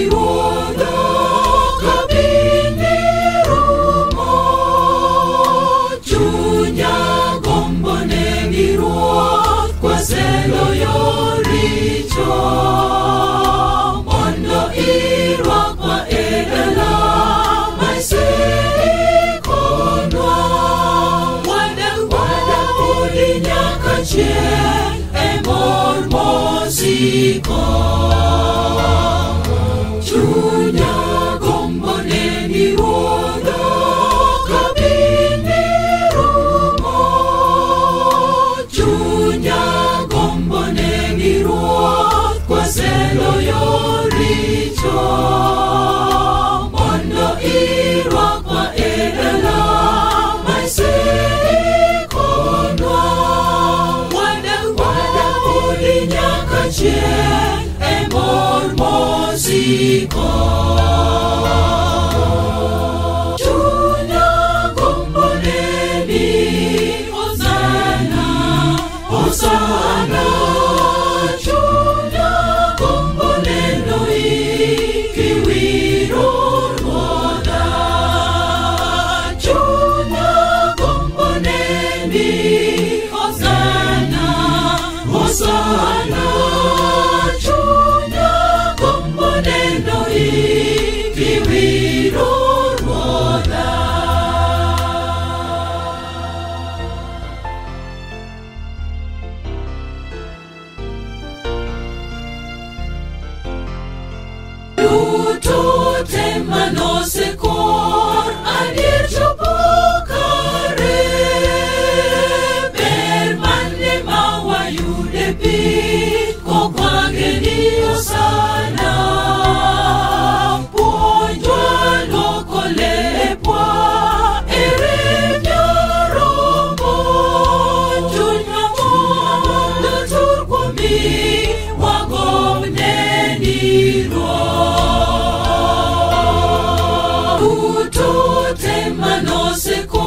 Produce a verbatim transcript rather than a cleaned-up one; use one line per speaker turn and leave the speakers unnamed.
ni ruodha kabini rumo. Chunya gombo neni ruoth kwa selo yoricho. Mondo irwakwa e dala maisekonwa. Wadak odi nyaka chieng' e mor mosiko. Chunya gombo neni ruodha kabini rumo. Chunya gombo neni ruoth kwa selo yoricho. Mondo irwakwa e dala maisekonwa. Wadak odi nyaka chieng' e mor mosiko. Chunya gombo neni hosana, hosana. Chunya gombo neno ikiwiro ruodha. Chunya gombo neni hosana, hosana. Chunya gombo neno ikiwiro ruodha. Duto te manosekor adier chopo kare. Ber mane ma wayude piny kokwangeni hosana. Puonjwa loko lepwa ere nyarombo. Chunywa mondo tur kuomi wagomb neni ruoth. Duto te manosekor